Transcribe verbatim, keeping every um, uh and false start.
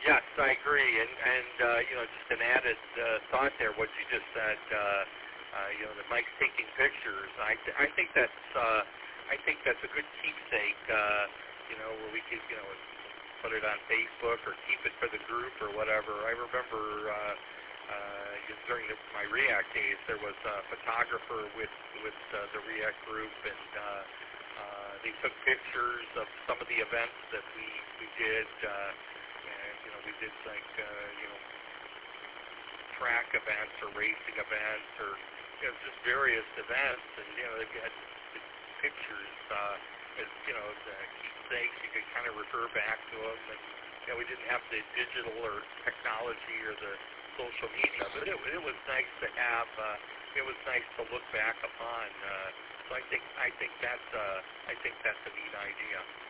Yes, I agree, and and uh, you know, just an added uh, thought there. What you just said, uh, uh, you know, that Mike's taking pictures. I th- I think that's uh, I think that's a good keepsake. Uh, you know, where we could you know put it on Facebook or keep it for the group or whatever. I remember uh, uh, during the, my React days, there was a photographer with with uh, the React group, and uh, uh, they took pictures of some of the events that we we did. Uh, and you know, we did like uh, you know track events or racing events or you know just various events, and you know they've got the pictures. Uh, as you know, the keepsakes, you could kind of refer back to them, and you know, we didn't have the digital or technology or the social media, but it, it was nice to have. Uh, it was nice to look back upon. Uh, so I think I think that's uh, I think that's a neat idea.